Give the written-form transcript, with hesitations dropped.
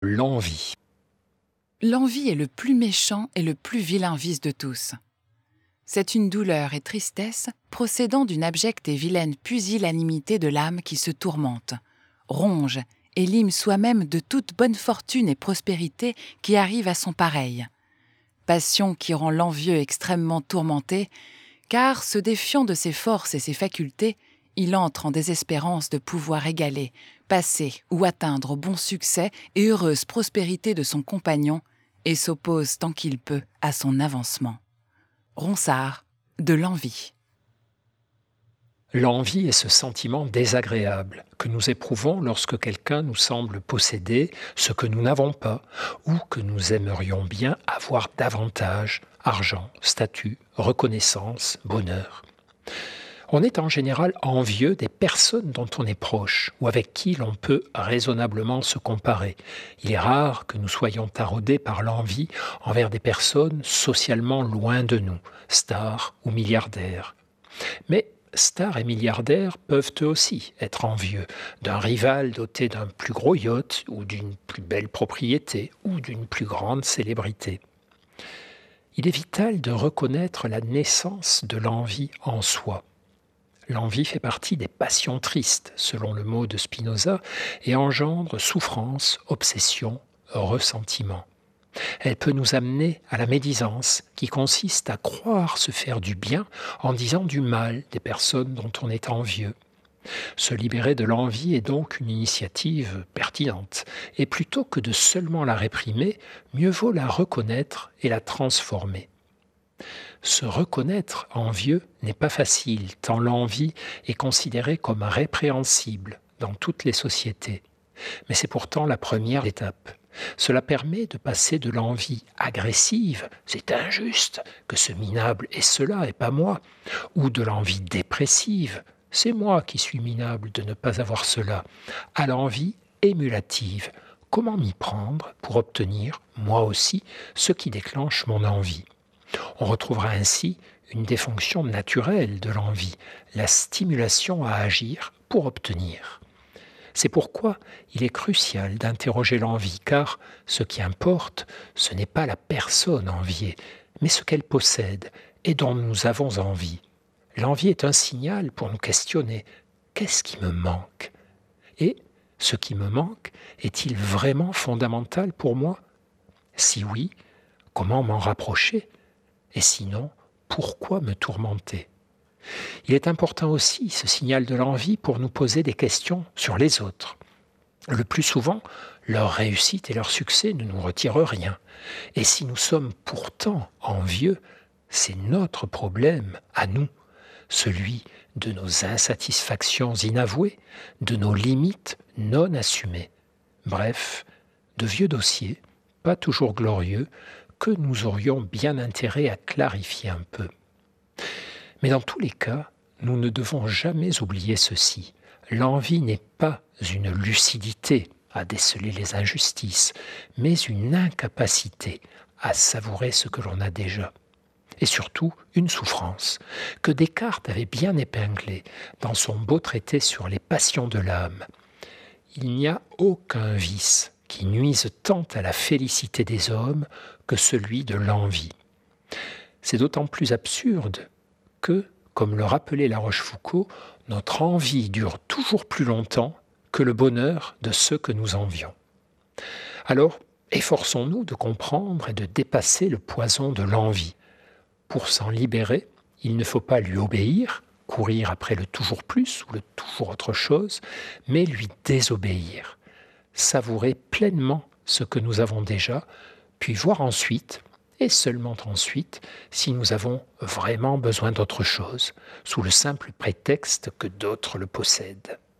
L'envie. L'envie est le plus méchant et le plus vilain vice de tous. C'est une douleur et tristesse procédant d'une abjecte et vilaine pusillanimité de l'âme qui se tourmente, ronge et lime soi-même de toute bonne fortune et prospérité qui arrive à son pareil. Passion qui rend l'envieux extrêmement tourmenté, car, se défiant de ses forces et ses facultés, il entre en désespérance de pouvoir égaler, passer ou atteindre au bon succès et heureuse prospérité de son compagnon et s'oppose tant qu'il peut à son avancement. Ronsard, de l'envie. L'envie est ce sentiment désagréable que nous éprouvons lorsque quelqu'un nous semble posséder ce que nous n'avons pas ou que nous aimerions bien avoir davantage: argent, statut, reconnaissance, bonheur. On est en général envieux des personnes dont on est proche ou avec qui l'on peut raisonnablement se comparer. Il est rare que nous soyons taraudés par l'envie envers des personnes socialement loin de nous, stars ou milliardaires. Mais stars et milliardaires peuvent eux aussi être envieux d'un rival doté d'un plus gros yacht ou d'une plus belle propriété ou d'une plus grande célébrité. Il est vital de reconnaître la naissance de l'envie en soi. L'envie fait partie des passions tristes, selon le mot de Spinoza, et engendre souffrance, obsession, ressentiment. Elle peut nous amener à la médisance, qui consiste à croire se faire du bien en disant du mal des personnes dont on est envieux. Se libérer de l'envie est donc une initiative pertinente, et plutôt que de seulement la réprimer, mieux vaut la reconnaître et la transformer. Se reconnaître envieux n'est pas facile, tant l'envie est considérée comme répréhensible dans toutes les sociétés. Mais c'est pourtant la première étape. Cela permet de passer de l'envie agressive, c'est injuste que ce minable ait cela et pas moi, ou de l'envie dépressive, c'est moi qui suis minable de ne pas avoir cela, à l'envie émulative, comment m'y prendre pour obtenir, moi aussi, ce qui déclenche mon envie. On retrouvera ainsi une des fonctions naturelles de l'envie, la stimulation à agir pour obtenir. C'est pourquoi il est crucial d'interroger l'envie, car ce qui importe, ce n'est pas la personne enviée, mais ce qu'elle possède et dont nous avons envie. L'envie est un signal pour nous questionner. Qu'est-ce qui me manque ? Et ce qui me manque est-il vraiment fondamental pour moi ? Si oui, comment m'en rapprocher ? Et sinon, pourquoi me tourmenter ? Il est important aussi, ce signal de l'envie, pour nous poser des questions sur les autres. Le plus souvent, leur réussite et leur succès ne nous retirent rien. Et si nous sommes pourtant envieux, c'est notre problème à nous, celui de nos insatisfactions inavouées, de nos limites non assumées. Bref, de vieux dossiers, pas toujours glorieux, que nous aurions bien intérêt à clarifier un peu. Mais dans tous les cas, nous ne devons jamais oublier ceci. L'envie n'est pas une lucidité à déceler les injustices, mais une incapacité à savourer ce que l'on a déjà. Et surtout, une souffrance que Descartes avait bien épinglée dans son beau traité sur les passions de l'âme. Il n'y a aucun vice qui nuise tant à la félicité des hommes que celui de l'envie. C'est d'autant plus absurde que, comme le rappelait La Rochefoucauld, notre envie dure toujours plus longtemps que le bonheur de ceux que nous envions. Alors, efforçons-nous de comprendre et de dépasser le poison de l'envie. Pour s'en libérer, il ne faut pas lui obéir, courir après le toujours plus ou le toujours autre chose, mais lui désobéir. Savourer pleinement ce que nous avons déjà, puis voir ensuite, et seulement ensuite, si nous avons vraiment besoin d'autre chose, sous le simple prétexte que d'autres le possèdent.